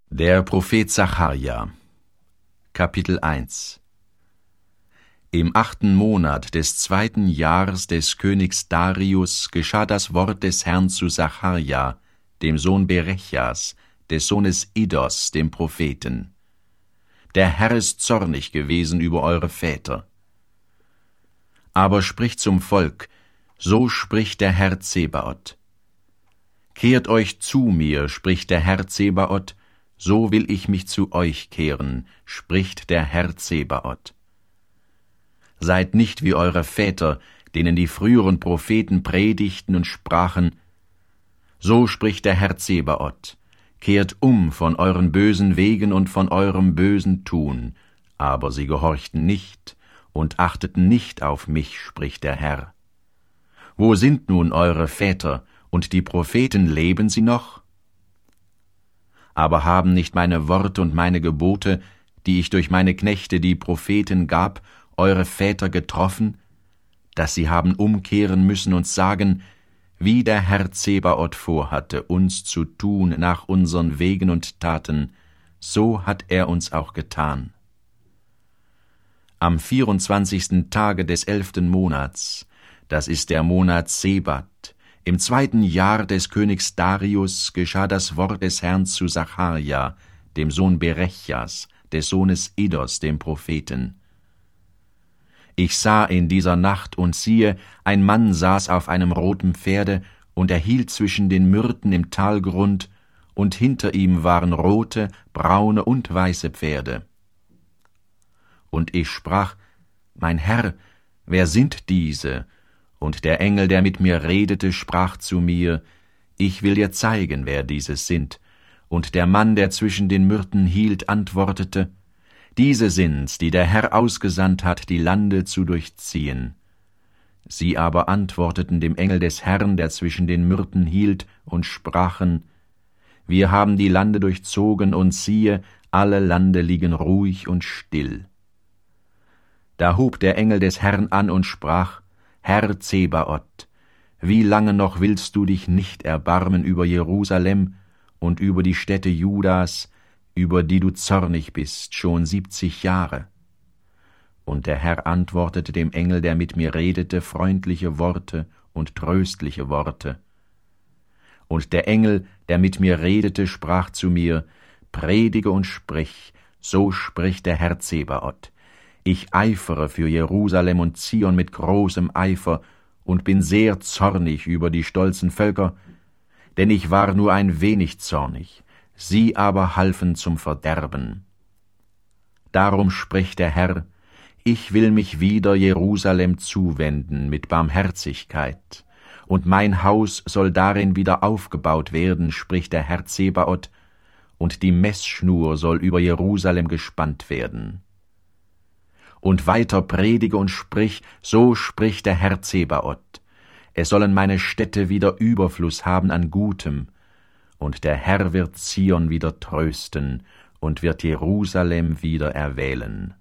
Der Prophet Sacharja, Kapitel 1. Im 8. Monat des 2. Jahres des Königs Darius geschah das Wort des Herrn zu Sacharja, dem Sohn Berechjas, des Sohnes Iddos, dem Propheten. Der Herr ist zornig gewesen über eure Väter. Aber spricht zum Volk, so spricht der Herr Zebaoth. Kehrt euch zu mir, spricht der Herr Zebaoth, so will ich mich zu euch kehren, spricht der Herr Zebaoth. Seid nicht wie eure Väter, denen die früheren Propheten predigten und sprachen, so spricht der Herr Zebaoth, kehrt um von euren bösen Wegen und von eurem bösen Tun, aber sie gehorchten nicht und achteten nicht auf mich, spricht der Herr. Wo sind nun eure Väter, und die Propheten, leben sie noch? Aber haben nicht meine Worte und meine Gebote, die ich durch meine Knechte, die Propheten, gab, eure Väter getroffen, dass sie haben umkehren müssen und sagen, wie der Herr Zebaoth vorhatte, uns zu tun nach unseren Wegen und Taten, so hat er uns auch getan. Am 24. Tage des 11. Monats, das ist der Monat Sebat, im 2. Jahr des Königs Darius geschah das Wort des Herrn zu Sacharja, dem Sohn Berechjas, des Sohnes Iddos, dem Propheten. Ich sah in dieser Nacht, und siehe, ein Mann saß auf einem roten Pferde, und er hielt zwischen den Myrten im Talgrund, und hinter ihm waren rote, braune und weiße Pferde. Und ich sprach, mein Herr, wer sind diese? Und der Engel, der mit mir redete, sprach zu mir, ich will dir zeigen, wer dieses sind. Und der Mann, der zwischen den Myrten hielt, antwortete, diese sind's, die der Herr ausgesandt hat, die Lande zu durchziehen. Sie aber antworteten dem Engel des Herrn, der zwischen den Myrten hielt, und sprachen, wir haben die Lande durchzogen, und siehe, alle Lande liegen ruhig und still. Da hub der Engel des Herrn an und sprach, Herr Zebaoth, wie lange noch willst du dich nicht erbarmen über Jerusalem und über die Städte Judas, über die du zornig bist, schon 70 Jahre? Und der Herr antwortete dem Engel, der mit mir redete, freundliche Worte und tröstliche Worte. Und der Engel, der mit mir redete, sprach zu mir, predige und sprich, so spricht der Herr Zebaoth. Ich eifere für Jerusalem und Zion mit großem Eifer und bin sehr zornig über die stolzen Völker, denn ich war nur ein wenig zornig, sie aber halfen zum Verderben. Darum spricht der Herr, ich will mich wieder Jerusalem zuwenden mit Barmherzigkeit, und mein Haus soll darin wieder aufgebaut werden, spricht der Herr Zebaoth, und die Messschnur soll über Jerusalem gespannt werden. Und weiter predige und sprich, so spricht der Herr Zebaoth. Es sollen meine Städte wieder Überfluss haben an Gutem, und der Herr wird Zion wieder trösten und wird Jerusalem wieder erwählen.